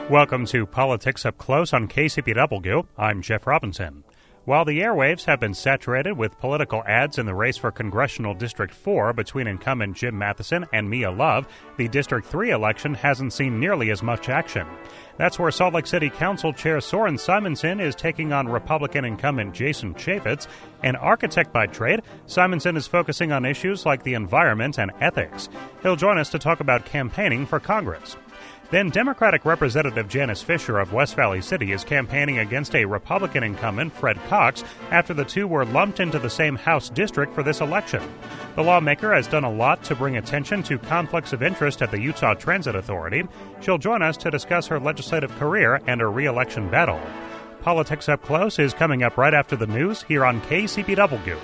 Welcome to Politics Up Close on KCPW. I'm Jeff Robinson. While the airwaves have been saturated with political ads in the race for Congressional District 4 between incumbent Jim Matheson and Mia Love, the District 3 election hasn't seen nearly as much action. That's where Salt Lake City Council Chair Soren Simonson is taking on Republican incumbent Jason Chaffetz. An architect by trade, Simonson is focusing on issues like the environment and ethics. He'll join us to talk about campaigning for Congress. Then Democratic Representative Janice Fisher of West Valley City is campaigning against a Republican incumbent, Fred Cox, after the two were lumped into the same House district for this election. The lawmaker has done a lot to bring attention to conflicts of interest at the Utah Transit Authority. She'll join us to discuss her legislative career and her re-election battle. Politics Up Close is coming up right after the news here on KCPW.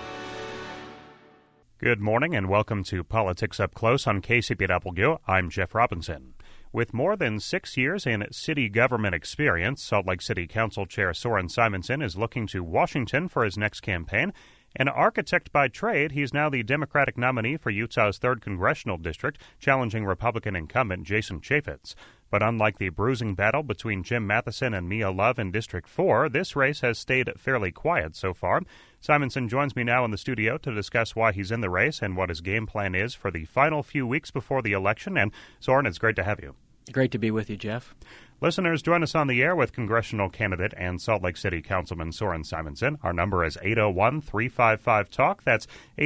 Good morning and welcome to Politics Up Close on KCPW. I'm Jeff Robinson. With more than 6 years in city government experience, Salt Lake City Council Chair Soren Simonson is looking to Washington for his next campaign. An architect by trade, he's now the Democratic nominee for Utah's 3rd Congressional District, challenging Republican incumbent Jason Chaffetz. But unlike the bruising battle between Jim Matheson and Mia Love in District 4, this race has stayed fairly quiet so far. Simonson joins me now in the studio to discuss why he's in the race and what his game plan is for the final few weeks before the election. And Soren, it's great to have you. Great to be with you, Jeff. Listeners, join us on the air with congressional candidate and Salt Lake City Councilman Soren Simonson. Our number is 801-355-TALK. That's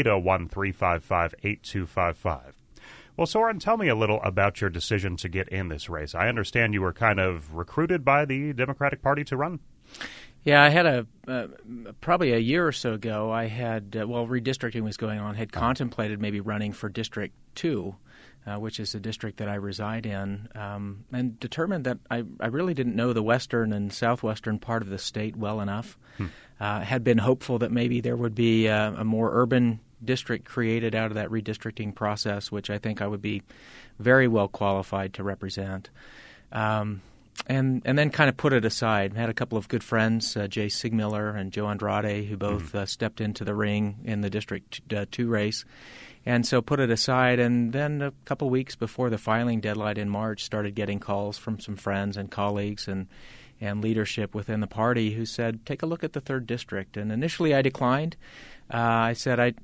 801-355-8255. Well, Soren, tell me a little about your decision to get in this race. I understand you were kind of recruited by the Democratic Party to run. Yeah, I had probably a year or so ago, I had, while redistricting was going on, had contemplated maybe running for District 2, which is the district that I reside in, and determined that I really didn't know the western and southwestern part of the state well enough. Had been hopeful that maybe there would be a more urban district created out of that redistricting process, which I think I would be very well qualified to represent. And then kind of put it aside. Had a couple of good friends, Jay Sigmiller and Joe Andrade, who both stepped into the ring in the District 2 race. And so put it aside, and then a couple weeks before the filing deadline in March, started getting calls from some friends and colleagues and leadership within the party who said, take a look at the 3rd District. And initially I declined. I said,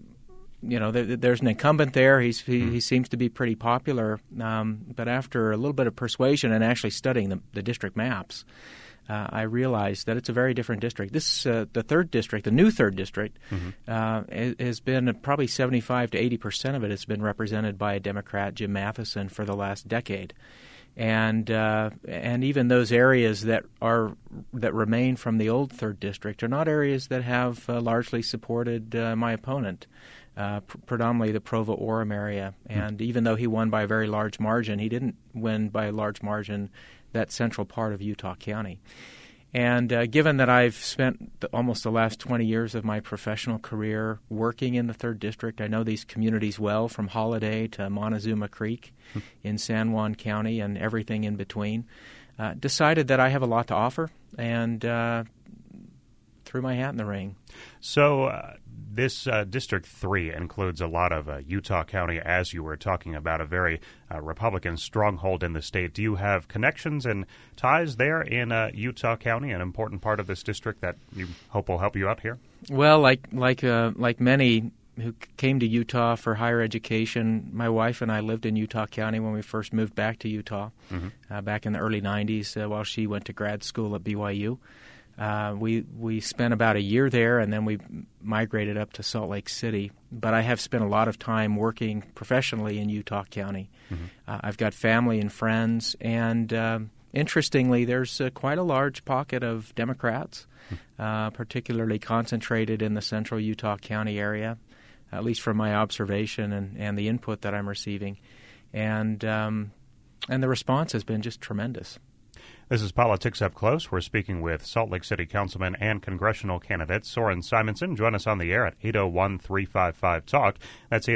there's an incumbent there. He seems to be pretty popular. But after a little bit of persuasion and actually studying the district maps, I realized that it's a very different district. This, the 3rd District, the new 3rd District, has been probably 75 to 80% of it has been represented by a Democrat, Jim Matheson, for the last decade. And even those areas that remain from the old 3rd District are not areas that have largely supported my opponent. Predominantly the Provo-Orem area. And even though he won by a very large margin, he didn't win by a large margin that central part of Utah County. And given that I've spent almost the last 20 years of my professional career working in the 3rd District, I know these communities well, from Holiday to Montezuma Creek in San Juan County and everything in between, decided that I have a lot to offer and threw my hat in the ring. So this District 3 includes a lot of Utah County, as you were talking about, a very Republican stronghold in the state. Do you have connections and ties there in Utah County, an important part of this district that you hope will help you out here? Well, like many who came to Utah for higher education, my wife and I lived in Utah County when we first moved back to Utah back in the early 90s while she went to grad school at BYU. We spent about a year there, and then we migrated up to Salt Lake City. But I have spent a lot of time working professionally in Utah County. I've got family and friends, and interestingly, there's quite a large pocket of Democrats, particularly concentrated in the central Utah County area, at least from my observation and the input that I'm receiving. And the response has been just tremendous. This is Politics Up Close. We're speaking with Salt Lake City Councilman and congressional candidate Soren Simonson. Join us on the air at 801-355-TALK. That's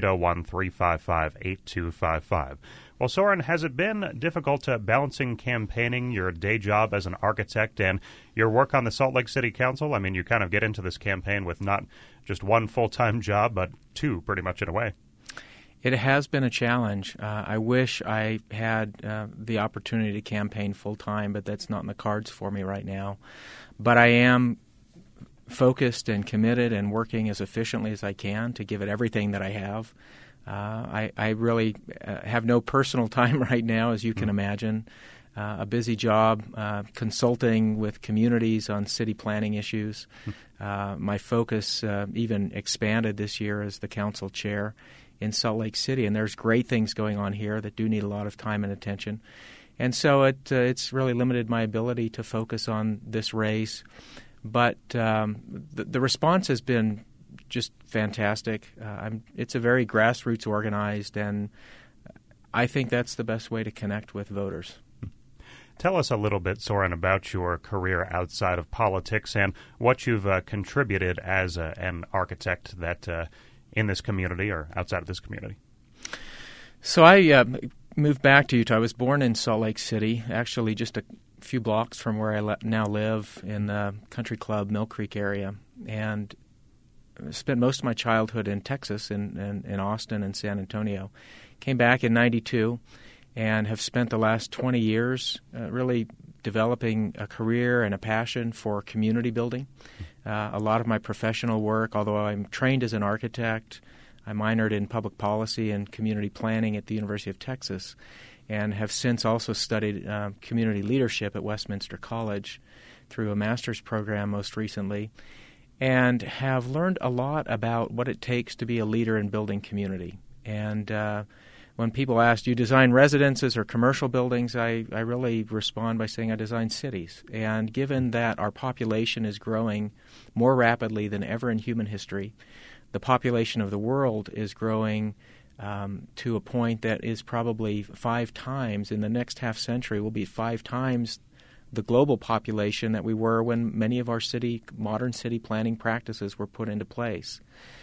801-355-8255. Well, Soren, has it been difficult balancing campaigning, your day job as an architect, and your work on the Salt Lake City Council? I mean, you kind of get into this campaign with not just one full-time job, but two, pretty much in a way. It has been a challenge. I wish I had the opportunity to campaign full-time, but that's not in the cards for me right now. But I am focused and committed and working as efficiently as I can to give it everything that I have. I really have no personal time right now, as you can imagine. A busy job consulting with communities on city planning issues. My focus even expanded this year as the council chair in Salt Lake City, and there's great things going on here that do need a lot of time and attention. And so it's really limited my ability to focus on this race. But the response has been just fantastic. It's a very grassroots organized, and I think that's the best way to connect with voters. Tell us a little bit, Soren, about your career outside of politics and what you've contributed as an architect that in this community or outside of this community. So I moved back to Utah. I was born in Salt Lake City, actually just a few blocks from where I now live in the country club Mill Creek area, and spent most of my childhood in Texas, in Austin and San Antonio. Came back in '92 and have spent the last 20 years really developing a career and a passion for community building. A lot of my professional work, although I'm trained as an architect, I minored in public policy and community planning at the University of Texas, and have since also studied community leadership at Westminster College through a master's program most recently, and have learned a lot about what it takes to be a leader in building community. And when people ask, do you design residences or commercial buildings, I really respond by saying I design cities. And given that our population is growing more rapidly than ever in human history, the population of the world is growing to a point that is probably 5 times, in the next half century, will be 5 times the global population that we were when many of our modern city planning practices were put into place.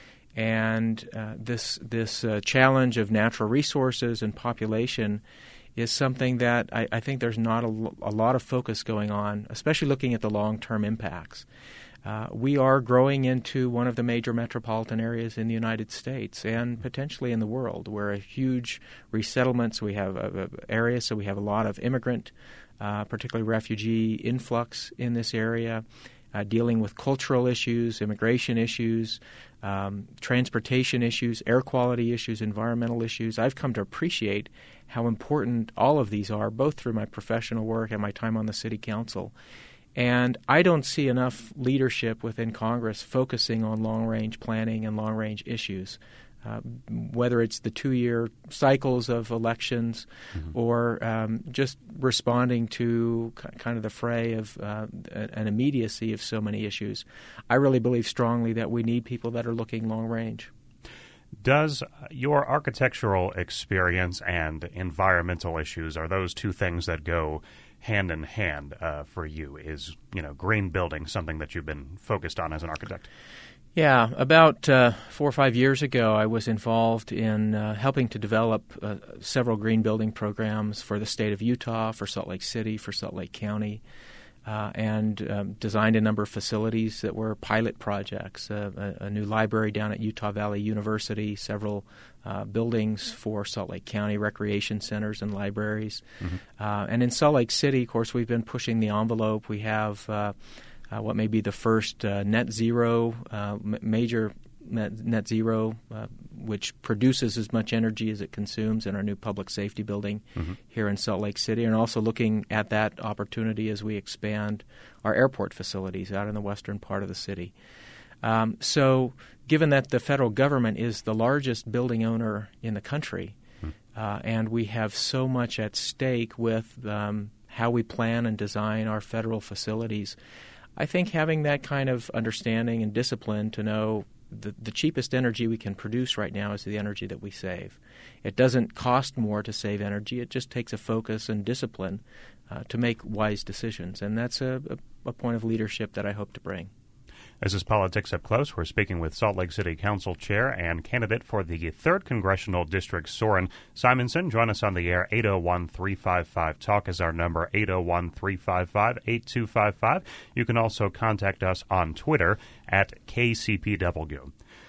And this challenge of natural resources and population is something that I think there's not a lot of focus going on, especially looking at the long-term impacts. We are growing into one of the major metropolitan areas in the United States and potentially in the world. We're a huge resettlement, so we have an area, so we have a lot of immigrant, particularly refugee influx in this area, dealing with cultural issues, immigration issues, transportation issues, air quality issues, environmental issues. I've come to appreciate how important all of these are, both through my professional work and my time on the city council. And I don't see enough leadership within Congress focusing on long-range planning and long-range issues, whether it's the 2-year cycles of elections or just responding to kind of the fray of an immediacy of so many issues. I really believe strongly that we need people that are looking long-range. Does your architectural experience and environmental issues, are those two things that go hand in hand for you? Is, green building something that you've been focused on as an architect? Yeah, about 4 or 5 years ago, I was involved in helping to develop several green building programs for the state of Utah, for Salt Lake City, for Salt Lake County, and designed a number of facilities that were pilot projects, a new library down at Utah Valley University, several buildings for Salt Lake County recreation centers and libraries. And in Salt Lake City, of course, we've been pushing the envelope. We have what may be the first net zero, major net zero, which produces as much energy as it consumes in our new public safety building here in Salt Lake City, and also looking at that opportunity as we expand our airport facilities out in the western part of the city. So given that the federal government is the largest building owner in the country, and we have so much at stake with how we plan and design our federal facilities, I think having that kind of understanding and discipline to know the cheapest energy we can produce right now is the energy that we save. It doesn't cost more to save energy. It just takes a focus and discipline to make wise decisions. And that's a point of leadership that I hope to bring. This is Politics Up Close. We're speaking with Salt Lake City Council Chair and candidate for the 3rd Congressional District, Soren Simonson. Join us on the air. 801-355-TALK is our number, 801-355-8255. You can also contact us on Twitter at KCPW.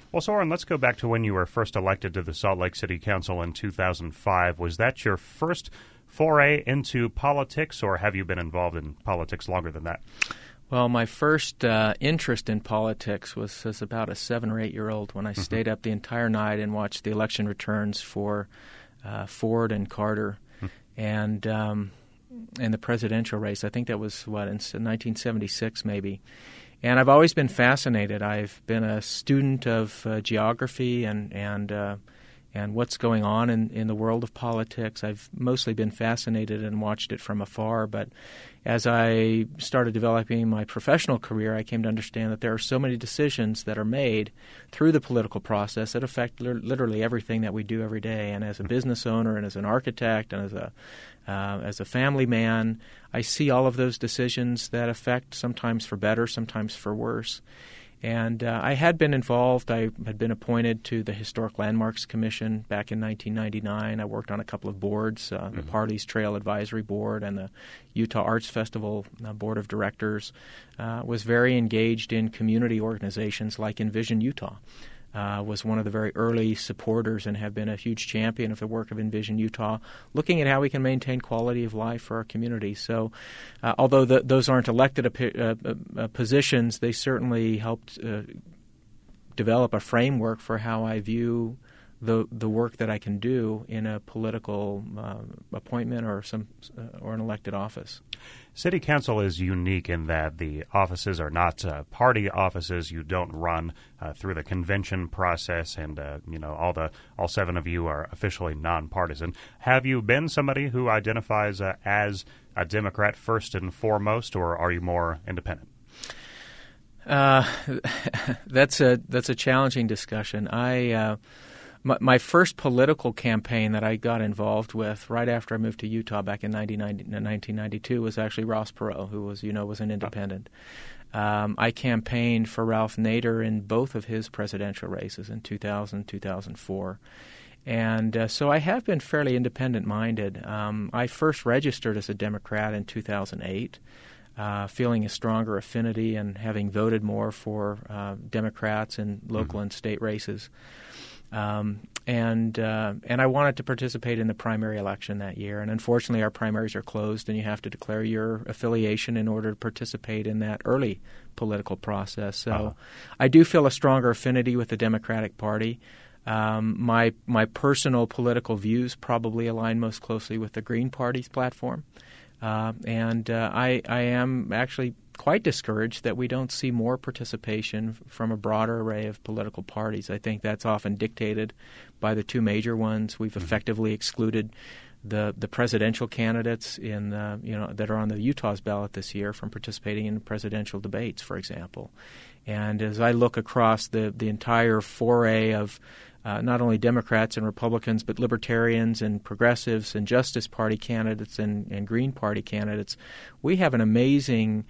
Well, Soren, let's go back to when you were first elected to the Salt Lake City Council in 2005. Was that your first foray into politics, or have you been involved in politics longer than that? Well, my first interest in politics was as about a 7 or 8 year old when I stayed up the entire night and watched the election returns for Ford and Carter, and the presidential race. I think that was in 1976 maybe. And I've always been fascinated. I've been a student of geography and what's going on in the world of politics. I've mostly been fascinated and watched it from afar. But as I started developing my professional career, I came to understand that there are so many decisions that are made through the political process that affect literally everything that we do every day. And as a business owner and as an architect and as a family man, I see all of those decisions that affect, sometimes for better, sometimes for worse. And I had been involved. I had been appointed to the Historic Landmarks Commission back in 1999. I worked on a couple of boards, the Parley's Trail Advisory Board and the Utah Arts Festival Board of Directors. Was very engaged in community organizations like Envision Utah. Was one of the very early supporters and have been a huge champion of the work of Envision Utah, looking at how we can maintain quality of life for our community. So although those aren't elected positions, they certainly helped develop a framework for how I view the work that I can do in a political appointment or an elected office. City Council is unique in that the offices are not party offices. You don't run through the convention process, and all 7 of you are officially nonpartisan. Have you been somebody who identifies as a Democrat first and foremost, or are you more independent? That's a challenging discussion. My first political campaign that I got involved with right after I moved to Utah back in 1992 was actually Ross Perot, who was an independent. I campaigned for Ralph Nader in both of his presidential races in 2000, 2004. And so I have been fairly independent-minded. I first registered as a Democrat in 2008. Feeling a stronger affinity and having voted more for Democrats in local and state races. And I wanted to participate in the primary election that year. And unfortunately, our primaries are closed, and you have to declare your affiliation in order to participate in that early political process. So I do feel a stronger affinity with the Democratic Party. My personal political views probably align most closely with the Green Party's platform. And I am actually quite discouraged that we don't see more participation from a broader array of political parties. I think that's often dictated by the 2 major ones. We've effectively excluded the presidential candidates that are on the Utah's ballot this year from participating in presidential debates, for example. And as I look across the entire foray of not only Democrats and Republicans, but Libertarians and Progressives and Justice Party candidates and Green Party candidates, we have an amazing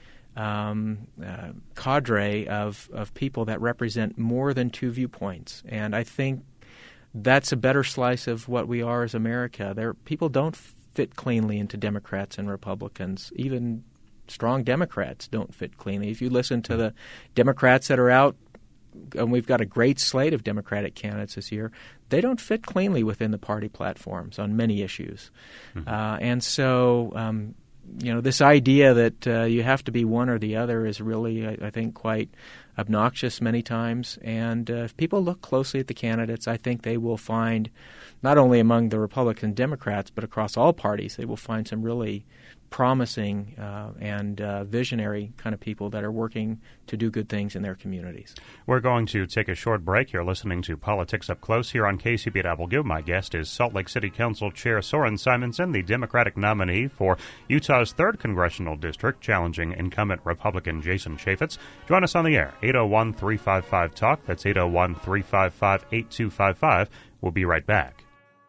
cadre of people that represent more than 2 viewpoints. And I think that's a better slice of what we are as America. People don't fit cleanly into Democrats and Republicans. Even strong Democrats don't fit cleanly. If you listen to the Democrats that are out, and we've got a great slate of Democratic candidates this year, they don't fit cleanly within the party platforms on many issues. And so, this idea that you have to be one or the other is really, I think, quite obnoxious many times. And if people look closely at the candidates, I think they will find, not only among the Republican Democrats, but across all parties, they will find some really promising and visionary kind of people that are working to do good things in their communities. We're going to take a short break. You're listening to Politics Up Close here on KCPW. My guest is Salt Lake City Council Chair Soren Simonson, the Democratic nominee for Utah's 3rd Congressional District, challenging incumbent Republican Jason Chaffetz. Join us on the air, 801-355-TALK. That's 801-355-8255. We'll be right back.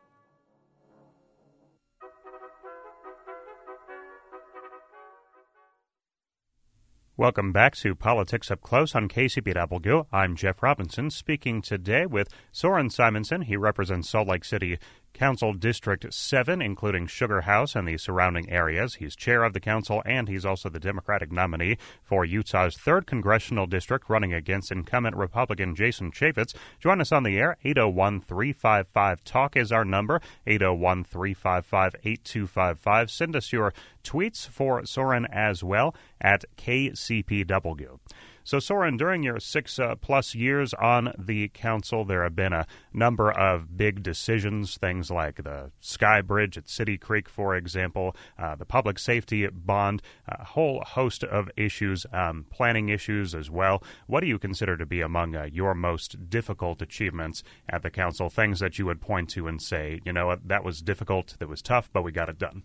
Welcome back to Politics Up Close on KCPW. I'm Jeff Robinson, speaking today with Soren Simonson. He represents Salt Lake City Council District 7, including Sugar House and the surrounding areas. He's chair of the council, and he's also the Democratic nominee for Utah's 3rd Congressional District, running against incumbent Republican Jason Chaffetz. Join us on the air. 801-355-TALK is our number, 801-355-8255. Send us your tweets for Soren as well at KCPW. So, Soren, during your 6+ years on the council, there have been a number of big decisions, things like the Sky Bridge at City Creek, for example, the public safety bond, a whole host of issues, planning issues as well. What do you consider to be among your most difficult achievements at the council, things that you would point to and say, you know, that was difficult, that was tough, but we got it done?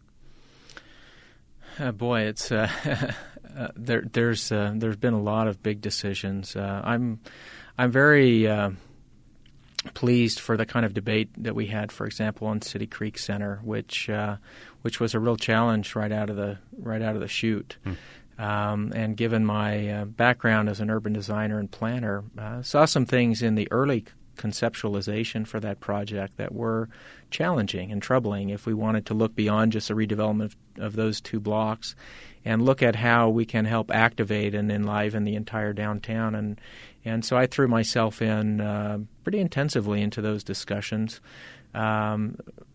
Boy, it's there's been a lot of big decisions. I'm very pleased for the kind of debate that we had, for example, on City Creek Center, which was a real challenge right out of the chute. And given my background as an urban designer and planner, saw some things in the early conceptualization for that project that were challenging and troubling if we wanted to look beyond just the redevelopment of those 2 blocks and look at how we can help activate and enliven the entire downtown. And so I threw myself in pretty intensively into those discussions. I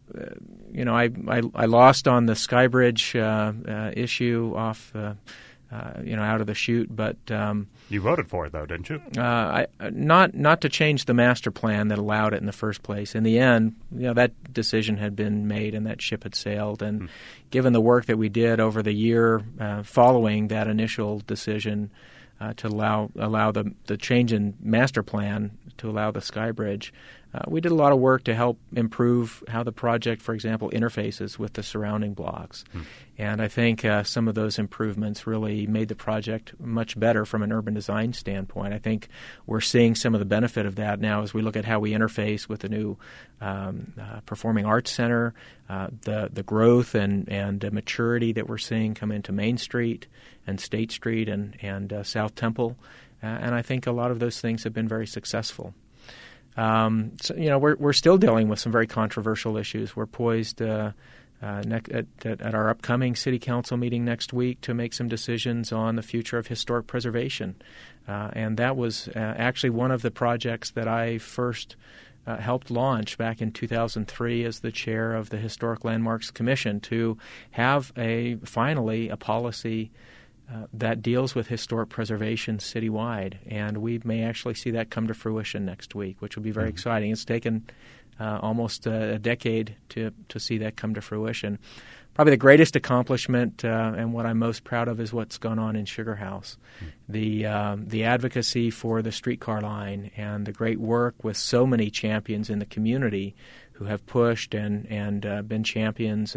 lost on the Skybridge issue off out of the chute, but you voted for it, though, didn't you? Not to change the master plan that allowed it in the first place. In the end, that decision had been made and that ship had sailed. And given the work that we did over the year following that initial decision to allow the change in master plan to allow the Sky Bridge, we did a lot of work to help improve how the project, for example, interfaces with the surrounding blocks. And I think some of those improvements really made the project much better from an urban design standpoint. I think we're seeing some of the benefit of that now as we look at how we interface with the new Performing Arts Center, the growth and maturity that we're seeing come into Main Street and State Street and South Temple. And I think a lot of those things have been very successful. We're still dealing with some very controversial issues. We're poised at our upcoming City Council meeting next week to make some decisions on the future of historic preservation. And that was actually one of the projects that I first helped launch back in 2003 as the chair of the Historic Landmarks Commission, to have finally a policy that deals with historic preservation citywide, and we may actually see that come to fruition next week, which will be very exciting. It's taken almost a decade to see that come to fruition. Probably the greatest accomplishment and what I'm most proud of is what's gone on in Sugar House. The advocacy for the streetcar line and the great work with so many champions in the community who have pushed and been champions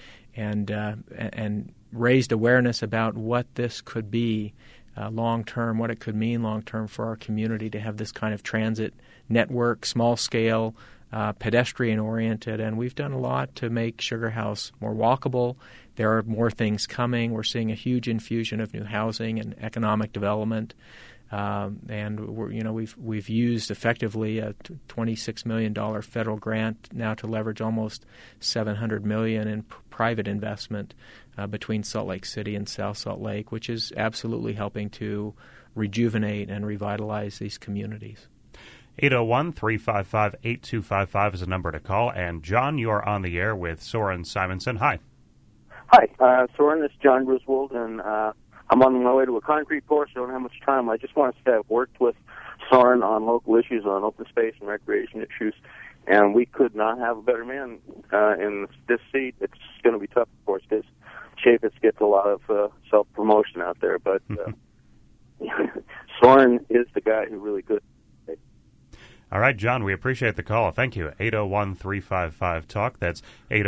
and raised awareness about what this could be long-term, what it could mean long-term for our community to have this kind of transit network, small-scale, pedestrian-oriented. And we've done a lot to make Sugar House more walkable. There are more things coming. We're seeing a huge infusion of new housing and economic development. And we've used effectively a $26 million federal grant now to leverage almost $700 million in private investment between Salt Lake City and South Salt Lake, which is absolutely helping to rejuvenate and revitalize these communities. 801-355-8255 is a number to call. And John, you are on the air with Soren Simonson. Hi. Hi, Soren. This is John Griswold, and I'm on my way to a concrete pour, so I don't have much time. I just want to say I've worked with Soren on local issues, on open space and recreation issues, and we could not have a better man in this seat. It's going to be tough, of course, because Chaffetz gets a lot of self-promotion out there, but Soren is the guy who really could. All right, John, we appreciate the call. Thank you. 801-355-TALK. That's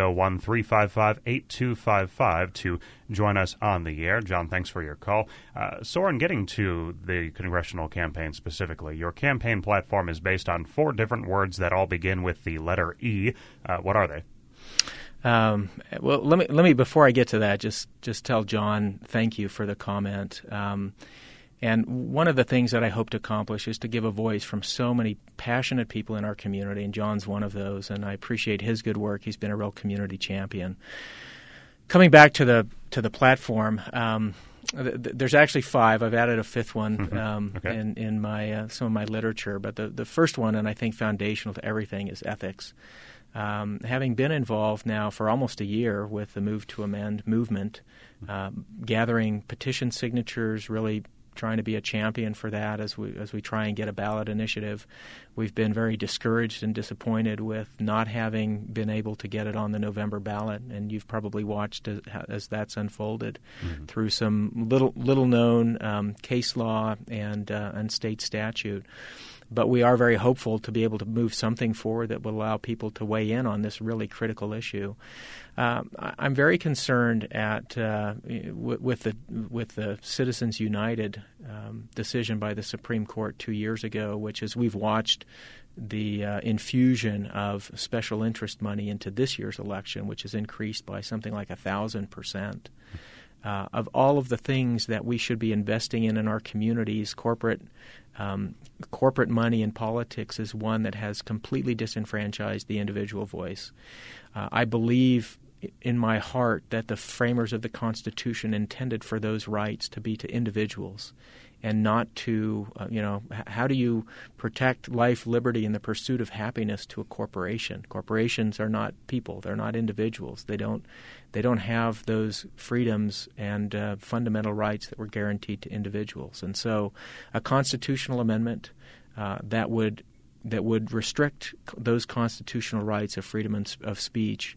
801-355-8255 to join us on the air. John, thanks for your call. Soren, getting to the congressional campaign specifically, your campaign platform is based on 4 different words that all begin with the letter E. What are they? Well, let me before I get to that, just tell John thank you for the comment. And one of the things that I hope to accomplish is to give a voice from so many passionate people in our community, and John's one of those, and I appreciate his good work. He's been a real community champion. Coming back to the platform, there's actually 5. I've added a 5th one in my some of my literature, but the first one, and I think foundational to everything, is ethics. Having been involved now for almost a year with the Move to Amend movement, gathering petition signatures, really trying to be a champion for that as we try and get a ballot initiative. We've been very discouraged and disappointed with not having been able to get it on the November ballot, and you've probably watched as that's unfolded through some little known case law and state statute. But we are very hopeful to be able to move something forward that will allow people to weigh in on this really critical issue. I'm very concerned with the Citizens United decision by the Supreme Court 2 years ago, which is we've watched the infusion of special interest money into this year's election, which has increased by something like 1,000%. Of all of the things that we should be investing in our communities, corporate money in politics is one that has completely disenfranchised the individual voice. I believe in my heart that the framers of the Constitution intended for those rights to be to individuals and not to, how do you protect life, liberty, and the pursuit of happiness to a corporation? Corporations are not people; they're not individuals. They don't have those freedoms and fundamental rights that were guaranteed to individuals. And so, a constitutional amendment that would restrict those constitutional rights of freedom of speech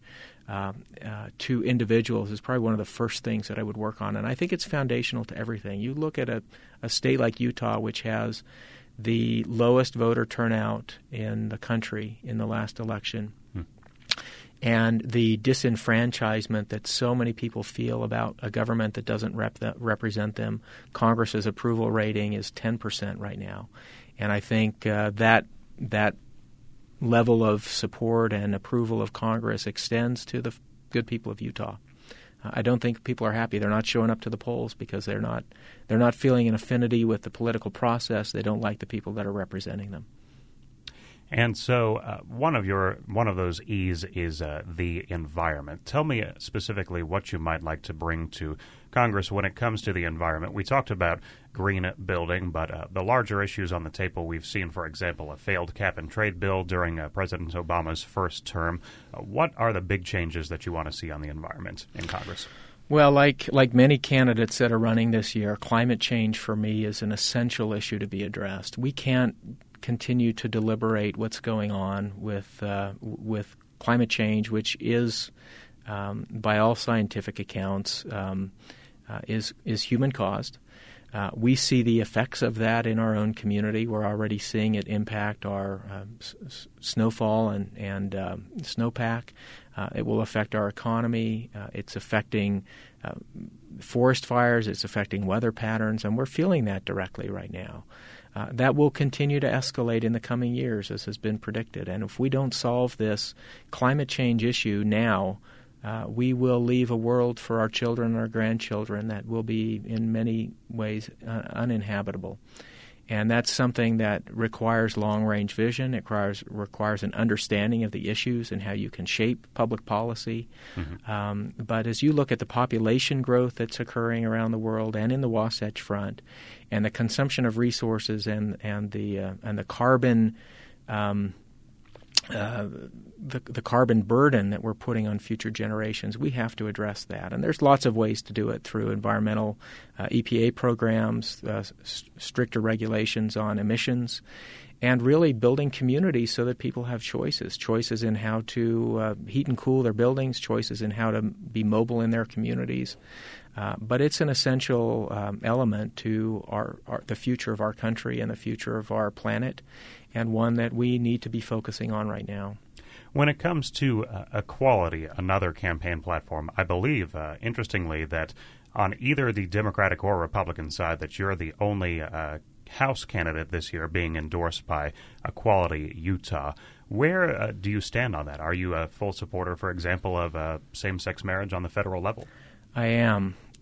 to individuals is probably one of the first things that I would work on. And I think it's foundational to everything. You look at a state like Utah, which has the lowest voter turnout in the country in the last election, and the disenfranchisement that so many people feel about a government that doesn't represent them. Congress's approval rating is 10% right now. And I think that level of support and approval of Congress extends to the good people of Utah. I don't think people are happy. They're not showing up to the polls because they're not feeling an affinity with the political process. They don't like the people that are representing them. And so one of those E's is the environment. Tell me specifically what you might like to bring to Congress when it comes to the environment. We talked about green building, but the larger issues on the table, we've seen, for example, a failed cap-and-trade bill during President Obama's first term. What are the big changes that you want to see on the environment in Congress? Well, like many candidates that are running this year, climate change for me is an essential issue to be addressed. We can't continue to deliberate what's going on with climate change, which is, by all scientific accounts, is human caused. We see the effects of that in our own community. We're already seeing it impact our snowfall and snowpack. It will affect our economy. It's affecting forest fires. It's affecting weather patterns, and we're feeling that directly right now. That will continue to escalate in the coming years, as has been predicted. And if we don't solve this climate change issue now, we will leave a world for our children and our grandchildren that will be in many ways uninhabitable. And that's something that requires long-range vision. It requires an understanding of the issues and how you can shape public policy. But as you look at the population growth that's occurring around the world and in the Wasatch Front, and the consumption of resources and the carbon the carbon burden that we're putting on future generations, we have to address that. And there's lots of ways to do it through environmental EPA programs, stricter regulations on emissions, and really building communities so that people have choices in how to heat and cool their buildings, choices in how to be mobile in their communities. But it's an essential element to the future of our country and the future of our planet, and one that we need to be focusing on right now. When it comes to equality, another campaign platform, I believe, interestingly, that on either the Democratic or Republican side, that you're the only House candidate this year being endorsed by Equality Utah. Where do you stand on that? Are you a full supporter, for example, of same-sex marriage on the federal level? I am.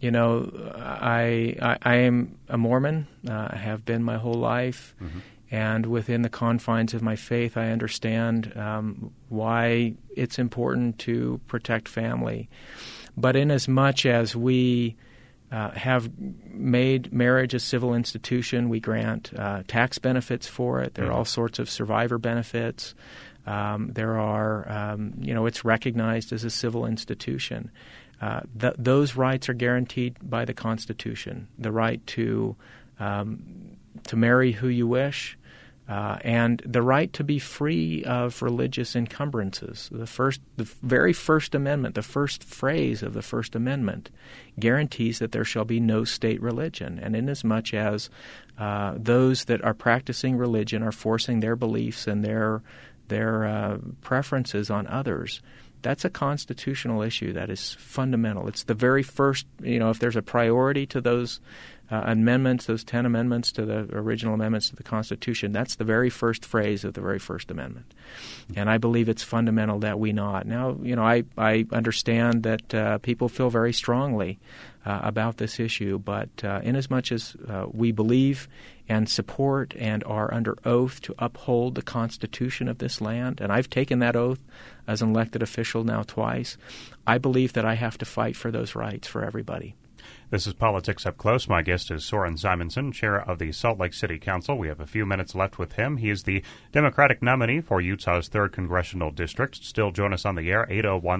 I am a Mormon. I have been my whole life. Mm-hmm. And within the confines of my faith, I understand why it's important to protect family. But in as much as we have made marriage a civil institution, we grant tax benefits for it. There are all sorts of survivor benefits. There are, it's recognized as a civil institution. Those rights are guaranteed by the Constitution. The right to marry who you wish, and the right to be free of religious encumbrances. The very First Amendment, the first phrase of the First Amendment, guarantees that there shall be no state religion. And inasmuch as those that are practicing religion are forcing their beliefs and their preferences on others, that's a constitutional issue that is fundamental. It's the very first, if there's a priority to those amendments, those 10 amendments to the original amendments to the Constitution, that's the very first phrase of the very First Amendment. And I believe it's fundamental that we not. Now, I understand that people feel very strongly about this issue, but inasmuch as we believe and support and are under oath to uphold the Constitution of this land, and I've taken that oath as an elected official now twice, I believe that I have to fight for those rights for everybody. This is Politics Up Close. My guest is Soren Simonson, chair of the Salt Lake City Council. We have a few minutes left with him. He is the Democratic nominee for Utah's 3rd Congressional District. Still join us on the air.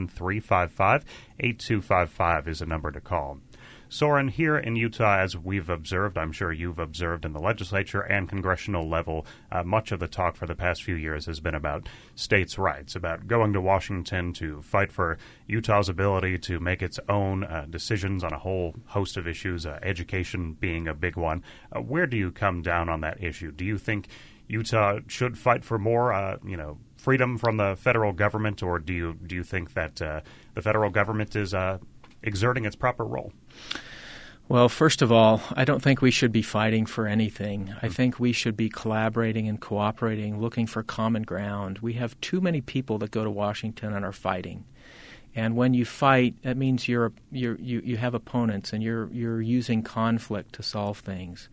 801-355-8255 is a number to call. Soren, here in Utah, as we've observed, I'm sure you've observed in the legislature and congressional level, much of the talk for the past few years has been about states' rights, about going to Washington to fight for Utah's ability to make its own decisions on a whole host of issues, education being a big one. Where do you come down on that issue? Do you think Utah should fight for more, freedom from the federal government, or do you think that the federal government is exerting its proper role? Well, first of all, I don't think we should be fighting for anything. I think we should be collaborating and cooperating, looking for common ground. We have too many people that go to Washington and are fighting. And when you fight, that means you have opponents and you're using conflict to solve things.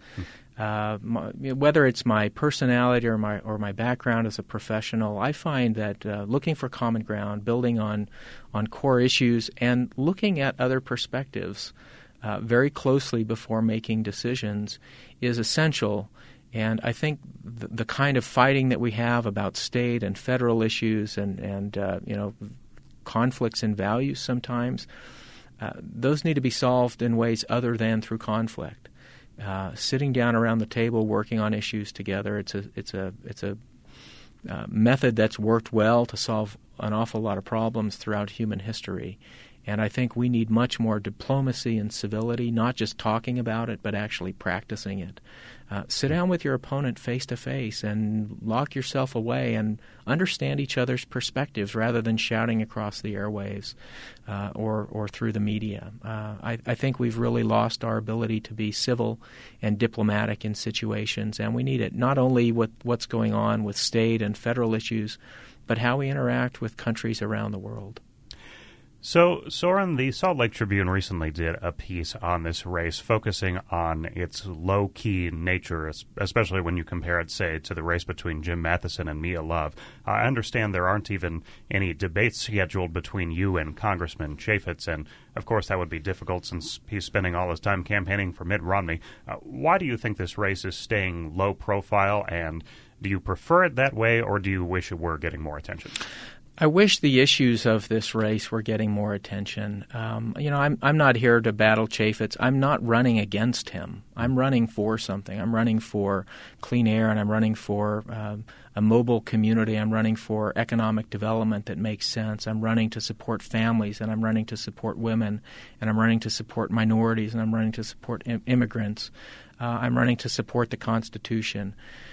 Whether it's my personality or my background as a professional, I find that looking for common ground, building on core issues, and looking at other perspectives very closely before making decisions is essential. And I think the kind of fighting that we have about state and federal issues and conflicts in values sometimes, those need to be solved in ways other than through conflict. Sitting down around the table, working on issues together, it's a method that's worked well to solve an awful lot of problems throughout human history. And I think we need much more diplomacy and civility, not just talking about it, but actually practicing it. Sit down with your opponent face to face and lock yourself away and understand each other's perspectives rather than shouting across the airwaves or through the media. I think we've really lost our ability to be civil and diplomatic in situations, and we need it not only with what's going on with state and federal issues, but how we interact with countries around the world. So, Soren, the Salt Lake Tribune recently did a piece on this race focusing on its low-key nature, especially when you compare it, say, to the race between Jim Matheson and Mia Love. I understand there aren't even any debates scheduled between you and Congressman Chaffetz, and, of course, that would be difficult since he's spending all his time campaigning for Mitt Romney. Why do you think this race is staying low profile, and do you prefer it that way, or do you wish it were getting more attention? I wish the issues of this race were getting more attention. I'm not here to battle Chaffetz. I'm not running against him. I'm running for something. I'm running for clean air, and I'm running for a mobile community. I'm running for economic development that makes sense. I'm running to support families, and I'm running to support women, and I'm running to support minorities, and I'm running to support immigrants. I'm running to support the Constitution.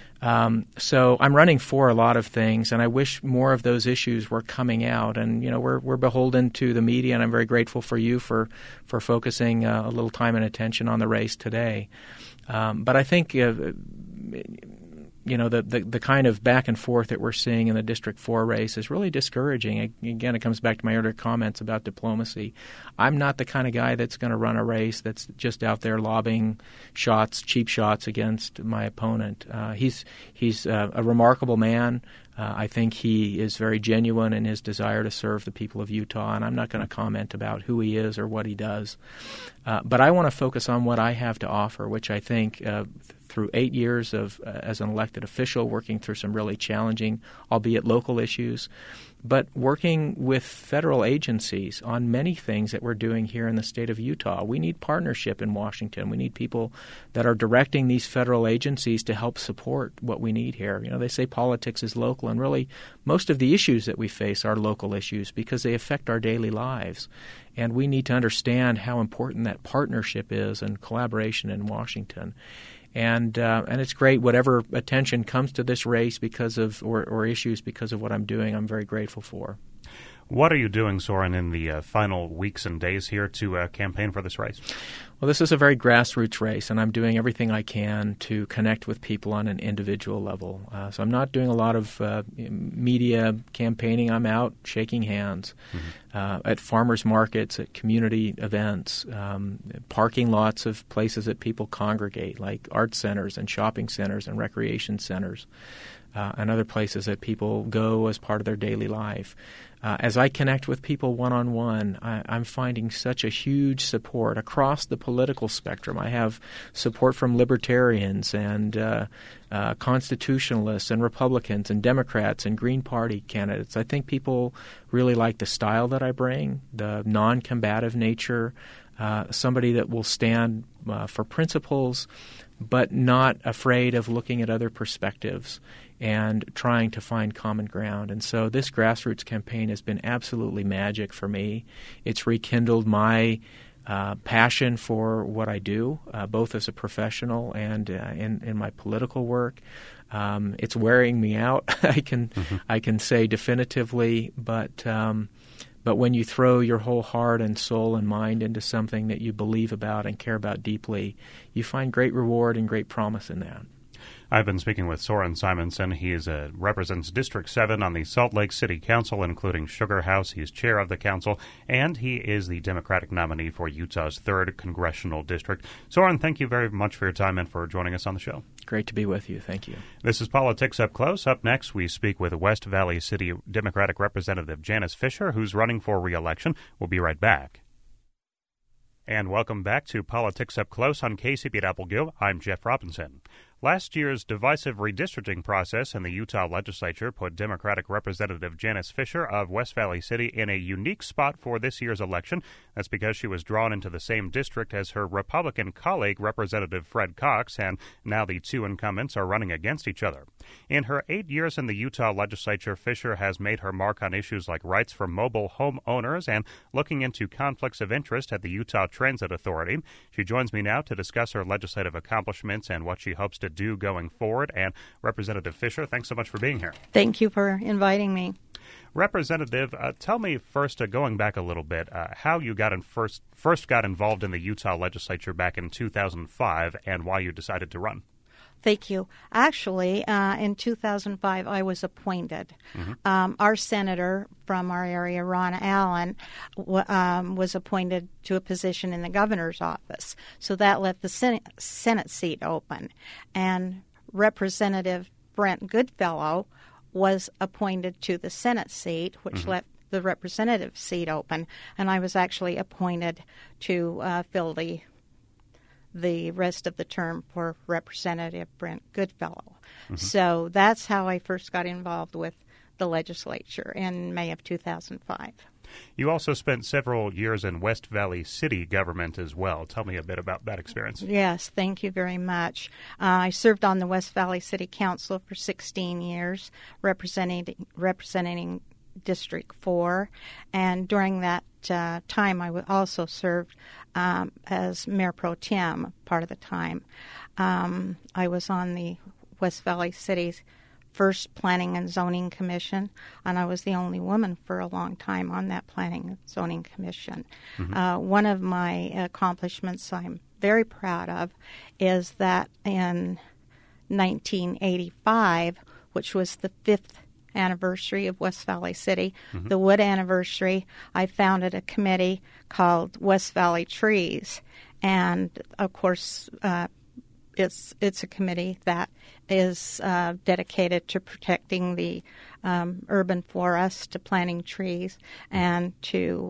So I'm running for a lot of things, and I wish more of those issues were coming out. And we're beholden to the media, and I'm very grateful for you for focusing a little time and attention on the race today. But I think the kind of back and forth that we're seeing in the District 4 race is really discouraging. Again, it comes back to my earlier comments about diplomacy. I'm not the kind of guy that's going to run a race that's just out there lobbing cheap shots against my opponent. He's a remarkable man. I think he is very genuine in his desire to serve the people of Utah, and I'm not going to comment about who he is or what he does. But I want to focus on what I have to offer, which I think through 8 years as an elected official, working through some really challenging, albeit local issues, but working with federal agencies on many things that we're doing here in the state of Utah. We need partnership in Washington. We need people that are directing these federal agencies to help support what we need here. They say politics is local, and really most of the issues that we face are local issues because they affect our daily lives. And we need to understand how important that partnership is and collaboration in Washington. And it's great. Whatever attention comes to this race because of or issues because of what I'm doing, I'm very grateful for. What are you doing, Soren, in the final weeks and days here to campaign for this race? Well, this is a very grassroots race, and I'm doing everything I can to connect with people on an individual level. So I'm not doing a lot of media campaigning. I'm out shaking hands at farmers markets, at community events, parking lots of places that people congregate, like art centers and shopping centers and recreation centers, and other places that people go as part of their daily life. As I connect with people one-on-one, I'm finding such a huge support across the political spectrum. I have support from libertarians and constitutionalists and Republicans and Democrats and Green Party candidates. I think people really like the style that I bring, the non-combative nature, somebody that will stand for principles but not afraid of looking at other perspectives and trying to find common ground. And so this grassroots campaign has been absolutely magic for me. It's rekindled my passion for what I do, both as a professional and in my political work. It's wearing me out, I can say definitively, but when you throw your whole heart and soul and mind into something that you believe about and care about deeply, you find great reward and great promise in that. I've been speaking with Soren Simonson. He represents District 7 on the Salt Lake City Council, including Sugar House. He's chair of the council, and he is the Democratic nominee for Utah's 3rd Congressional District. Soren, thank you very much for your time and for joining us on the show. Great to be with you. Thank you. This is Politics Up Close. Up next, we speak with West Valley City Democratic Representative Janice Fisher, who's running for re-election. We'll be right back. And welcome back to Politics Up Close on KCPW. I'm Jeff Robinson. Last year's divisive redistricting process in the Utah legislature put Democratic Representative Janice Fisher of West Valley City in a unique spot for this year's election. That's because she was drawn into the same district as her Republican colleague, Representative Fred Cox, and now the two incumbents are running against each other. In her 8 years in the Utah legislature, Fisher has made her mark on issues like rights for mobile home owners and looking into conflicts of interest at the Utah Transit Authority. She joins me now to discuss her legislative accomplishments and what she hopes to do going forward. And Representative Fisher, thanks so much for being here. Thank you for inviting me. Representative, tell me first, going back a little bit, how you first got involved in the Utah legislature back in 2005 and why you decided to run. Thank you. Actually, in 2005, I was appointed. Our senator from our area, Ron Allen, was appointed to a position in the governor's office. So that left the Senate seat open. And Representative Brent Goodfellow was appointed to the Senate seat, which left the representative seat open. And I was actually appointed to fill the rest of the term for Representative Brent Goodfellow. So that's how I first got involved with the legislature in May of 2005. You also spent several years in West Valley City government as well. Tell me a bit about that experience. Yes, thank you very much. I served on the West Valley City Council for 16 years, representing District 4, and during that time I also served as Mayor Pro Tem part of the time. I was on the West Valley City's first Planning and Zoning Commission, and I was the only woman for a long time on that Planning and Zoning Commission. One of my accomplishments I'm very proud of is that in 1985, which was the 5th anniversary of West Valley City, the Wood anniversary, I founded a committee called West Valley Trees. And, of course, it's a committee that is dedicated to protecting the urban forest, to planting trees, and to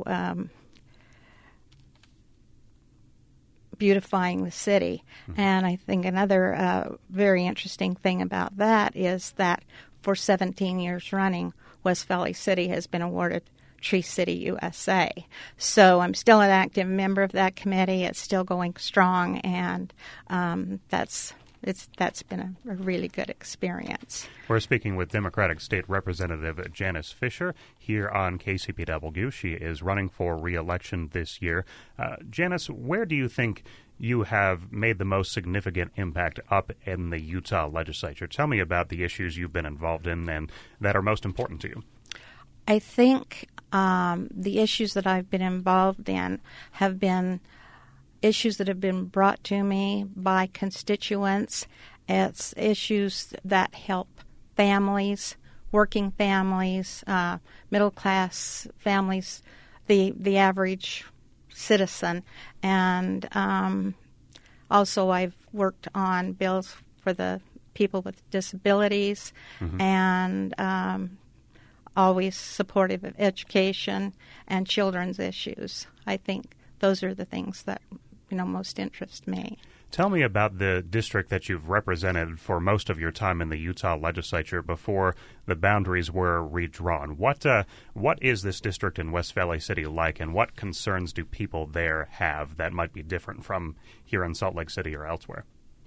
beautifying the city. And I think another very interesting thing about that is that for 17 years running, West Valley City has been awarded Tree City USA. So I'm still an active member of that committee. It's still going strong, and that's been a really good experience. We're speaking with Democratic State Representative Janice Fisher here on KCPW. She is running for re-election this year. Janice, where do you think you have made the most significant impact up in the Utah legislature? Tell me about the issues you've been involved in and that are most important to you. I think the issues that I've been involved in have been issues that have been brought to me by constituents. It's issues that help families, working families, middle-class families, the average citizen. And also I've worked on bills for the people with disabilities and always supportive of education and children's issues. I think those are the things that most interest me. Tell me about the district that you've represented for most of your time in the Utah legislature before the boundaries were redrawn. What is this district in West Valley City like, and what concerns do people there have that might be different from here in Salt Lake City or elsewhere?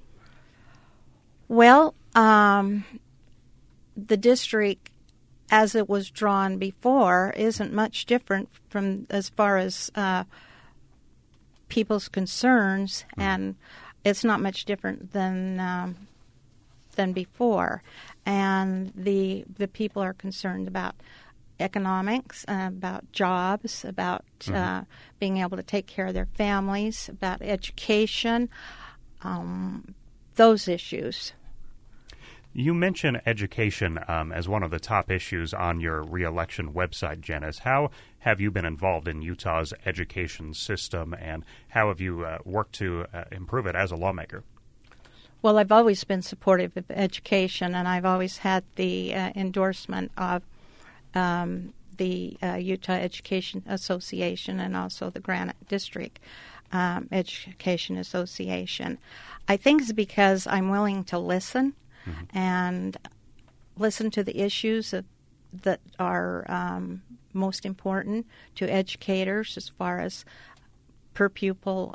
Well, the district as it was drawn before isn't much different from as far as people's concerns, and it's not much different than before. And the people are concerned about economics, about jobs, about being able to take care of their families, about education, those issues. You mention education as one of the top issues on your re-election website, Janice. How have you been involved in Utah's education system, and how have you worked to improve it as a lawmaker? Well, I've always been supportive of education, and I've always had the endorsement of the Utah Education Association and also the Granite District Education Association. I think it's because I'm willing to listen and listen to the issues that are most important to educators as far as per pupil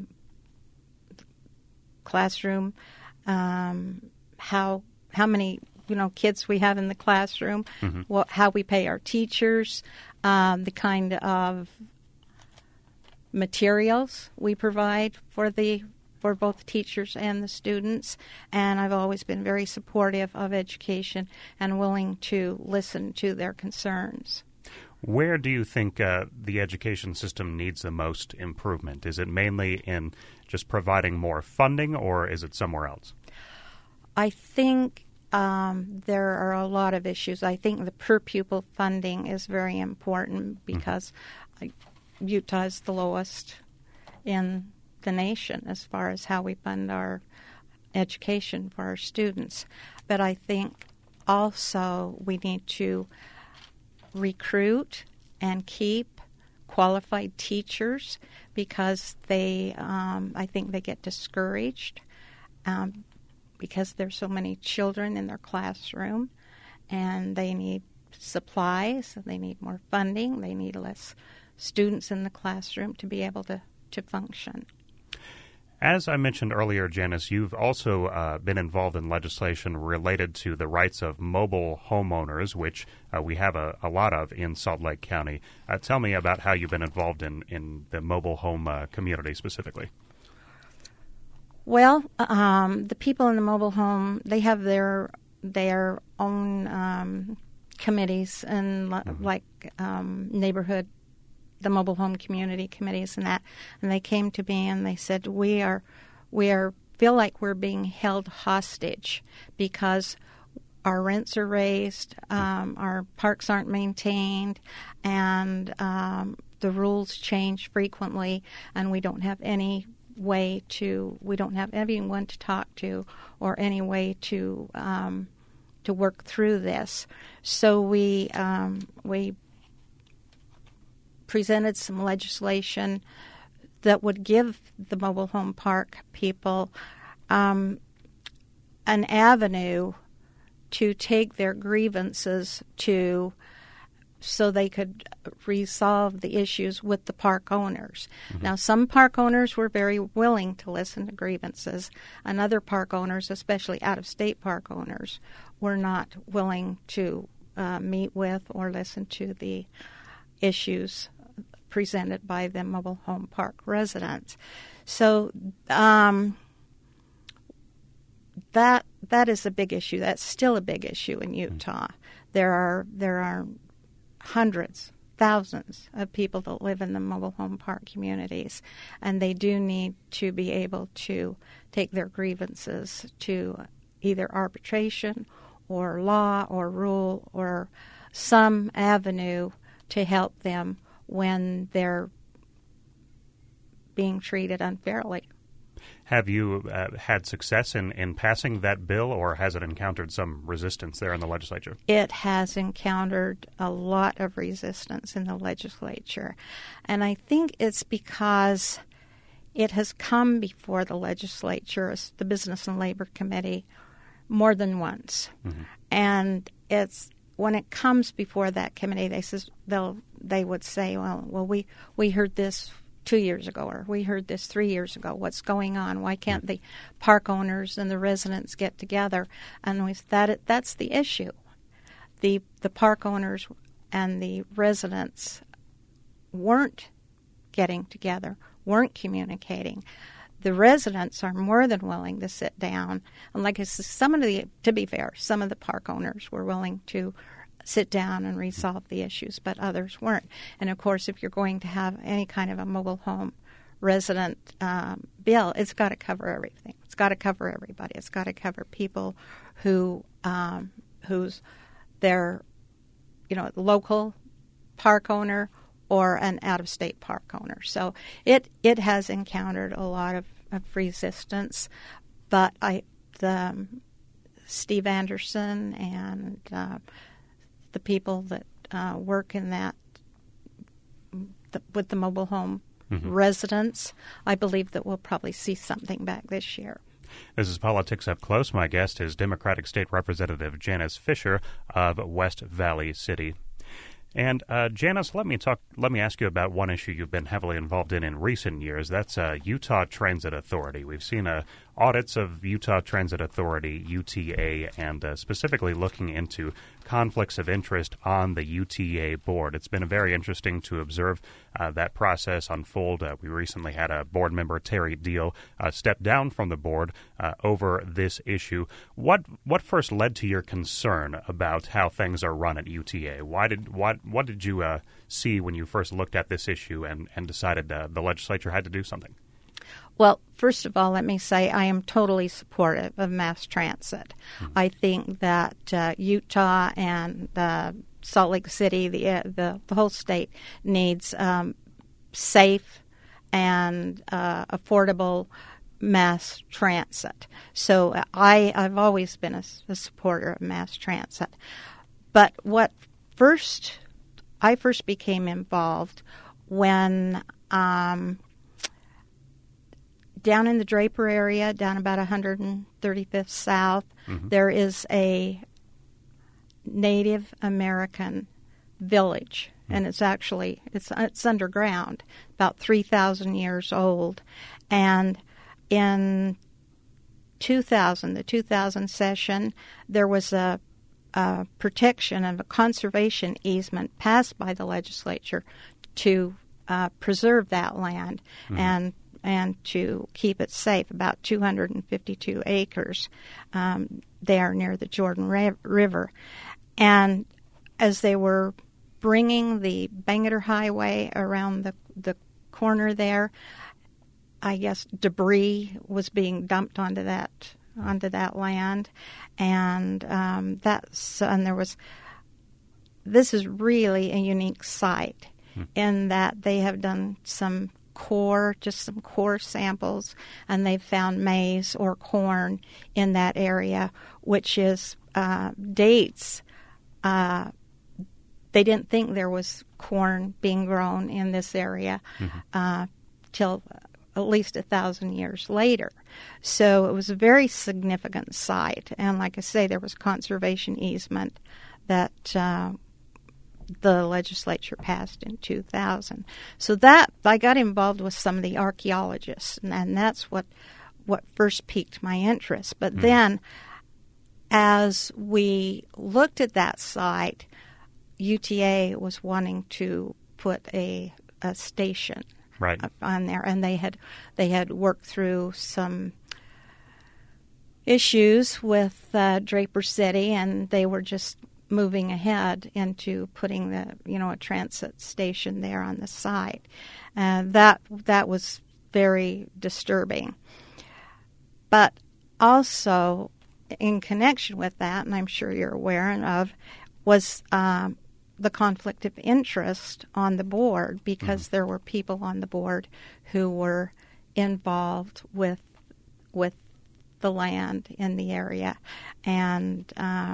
classroom, how many kids we have in the classroom, how we pay our teachers, the kind of materials we provide for both teachers and the students. And I've always been very supportive of education and willing to listen to their concerns. Where do you think the education system needs the most improvement? Is it mainly in just providing more funding, or is it somewhere else? I think there are a lot of issues. I think the per-pupil funding is very important because Utah is the lowest in the nation as far as how we fund our education for our students. But I think also we need to recruit and keep qualified teachers because I think they get discouraged because there's so many children in their classroom, and they need supplies, they need more funding, they need less students in the classroom to be able to function. As I mentioned earlier, Janice, you've also been involved in legislation related to the rights of mobile homeowners, which we have a lot of in Salt Lake County. Tell me about how you've been involved in the mobile home community specifically. Well, the people in the mobile home, they have their own committees and neighborhood, the mobile home community committees and that. And they came to me and they said, we are feel like we're being held hostage because our rents are raised, our parks aren't maintained, and the rules change frequently, and we don't have anyone to talk to or any way to work through this. So we presented some legislation that would give the mobile home park people an avenue to take their grievances so they could resolve the issues with the park owners. Mm-hmm. Now, some park owners were very willing to listen to grievances, and other park owners, especially out-of-state park owners, were not willing to meet with or listen to the issues presented by the mobile home park residents. So that is a big issue. That's still a big issue in Utah. There are hundreds, thousands of people that live in the mobile home park communities, and they do need to be able to take their grievances to either arbitration or law or rule or some avenue to help them when they're being treated unfairly. Have you had success in passing that bill, or has it encountered some resistance there in the legislature? It has encountered a lot of resistance in the legislature, and I think it's because it has come before the legislature, the Business and Labor Committee, more than once. Mm-hmm. And it's when it comes before that committee, they would say, well, we heard this 2 years ago, or we heard this 3 years ago. What's going on? Why can't the park owners and the residents get together? And that's the issue. The park owners and the residents weren't getting together, weren't communicating. The residents are more than willing to sit down. And like I said, to be fair, some of the park owners were willing to sit down and resolve the issues, but others weren't. And of course, if you're going to have any kind of a mobile home resident bill, it's got to cover everything. It's got to cover everybody. It's got to cover people who's their, local park owner or an out-of-state park owner. So it has encountered a lot of resistance, but Steve Anderson and the people that work in that with the mobile home residents, I believe that we'll probably see something back this year. This is Politics Up Close. My guest is Democratic State Representative Janice Fisher of West Valley City. And Janice, let me ask you about one issue you've been heavily involved in recent years. That's Utah Transit Authority. We've seen audits of Utah Transit Authority, UTA, and specifically looking into conflicts of interest on the UTA board. It's been very interesting to observe that process unfold. We recently had a board member, Terry Deal, step down from the board over this issue. What first led to your concern about how things are run at UTA? What did you see when you first looked at this issue and decided the legislature had to do something? Well, first of all, let me say I am totally supportive of mass transit. Mm-hmm. I think that Utah and Salt Lake City, the whole state, needs safe and affordable mass transit. So I've always been a supporter of mass transit. But I first became involved when down in the Draper area, down about 135th South, there is a Native American village, and it's underground, about 3,000 years old. And in the 2000 session, there was a protection of a conservation easement passed by the legislature to preserve that land and to keep it safe, about 252 acres there near the Jordan River. And as they were bringing the Bangerter Highway around the corner there, I guess debris was being dumped onto that land, and this is really a unique site in that they have done some core samples, and they've found maize or corn in that area, which is dates. They didn't think there was corn being grown in this area till at least 1,000 years later. So it was a very significant site. And like I say, there was conservation easement that the legislature passed in 2000. So that I got involved with some of the archaeologists, and that's what first piqued my interest. But then as we looked at that site, UTA was wanting to put a station on there, and they had worked through some issues with Draper City, and they were just moving ahead into putting a transit station there on the site. That was very disturbing. But also, in connection with that, and I'm sure you're aware of, was the conflict of interest on the board, because there were people on the board who were involved with the land in the area, and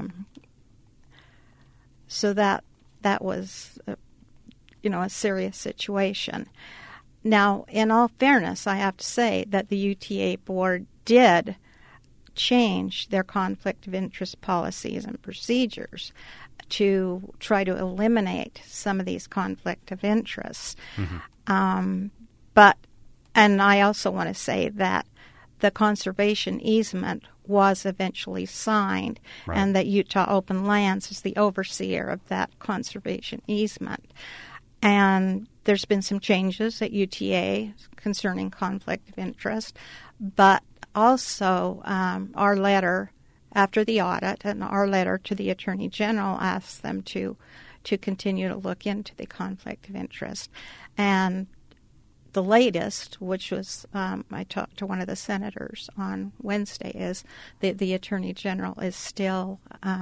so that was a serious situation. Now, in all fairness, I have to say that the UTA board did change their conflict of interest policies and procedures to try to eliminate some of these conflict of interests. And I also want to say that the conservation easement was eventually signed, and that Utah Open Lands is the overseer of that conservation easement. And there's been some changes at UTA concerning conflict of interest, but also our letter after the audit and our letter to the Attorney General asks them to continue to look into the conflict of interest. And the latest, which was I talked to one of the senators on Wednesday, is that the Attorney General is still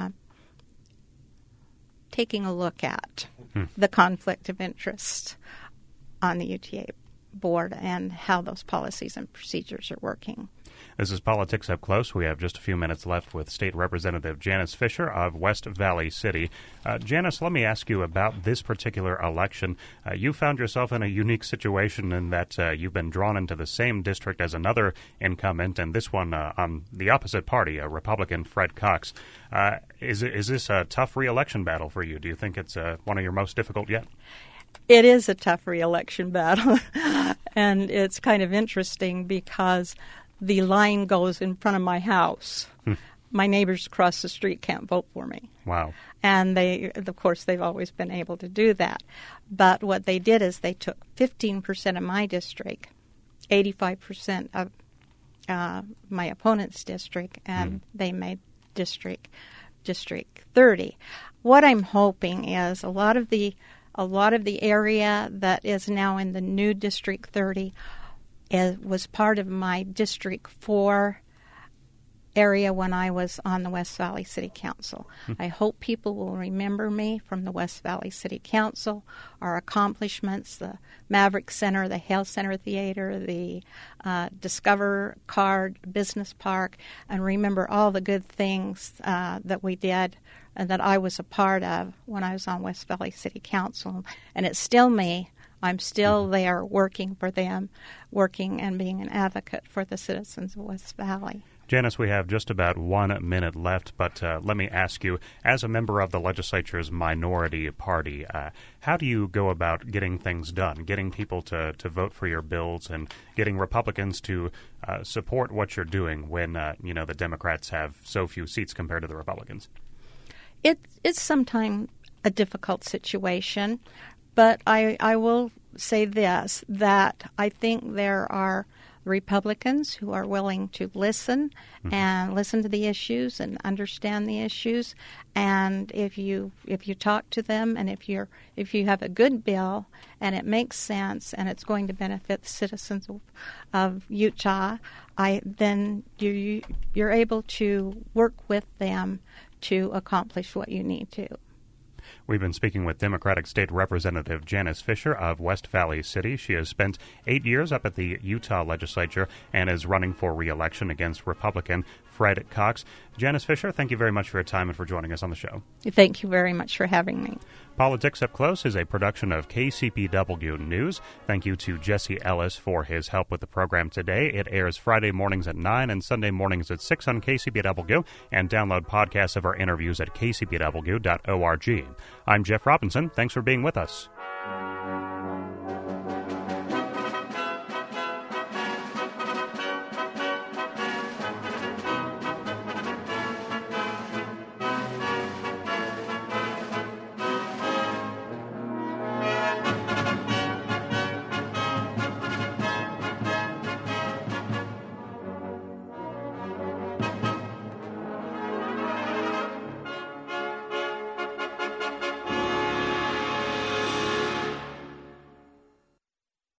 taking a look at the conflict of interest on the UTA board and how those policies and procedures are working. This is Politics Up Close. We have just a few minutes left with State Representative Janice Fisher of West Valley City. Janice, let me ask you about this particular election. You found yourself in a unique situation in that you've been drawn into the same district as another incumbent, and this one on the opposite party, a Republican, Fred Cox. Is this a tough re-election battle for you? Do you think it's one of your most difficult yet? It is a tough re-election battle, and it's kind of interesting because the line goes in front of my house. My neighbors across the street can't vote for me. Wow. And of course, they've always been able to do that. But what they did is they took 15% of my district, 85% of my opponent's district, and they made District 30. What I'm hoping is a lot of the area that is now in the new District 30 was part of my District 4 area when I was on the West Valley City Council. I hope people will remember me from the West Valley City Council, our accomplishments, the Maverick Center, the Hale Center Theater, the Discover Card Business Park, and remember all the good things that we did and that I was a part of when I was on West Valley City Council. And it's still me. I'm still there working for them, working and being an advocate for the citizens of West Valley. Janice, we have just about 1 minute left, but let me ask you, as a member of the legislature's minority party, how do you go about getting things done, getting people to vote for your bills and getting Republicans to support what you're doing when, the Democrats have so few seats compared to the Republicans? It's sometimes a difficult situation. But I will say this, that I think there are Republicans who are willing to listen and listen to the issues and understand the issues. And if you talk to them, and if you have a good bill and it makes sense and it's going to benefit the citizens of Utah, then you're able to work with them to accomplish what you need to. We've been speaking with Democratic State Representative Janice Fisher of West Valley City. She has spent 8 years up at the Utah legislature and is running for re-election against Republican Fred Cox. Janice Fisher, thank you very much for your time and for joining us on the show. Thank you very much for having me. Politics Up Close is a production of KCPW News. Thank you to Jesse Ellis for his help with the program today. It airs Friday mornings at 9 and Sunday mornings at 6 on KCPW, and download podcasts of our interviews at kcpw.org. I'm Jeff Robinson. Thanks for being with us.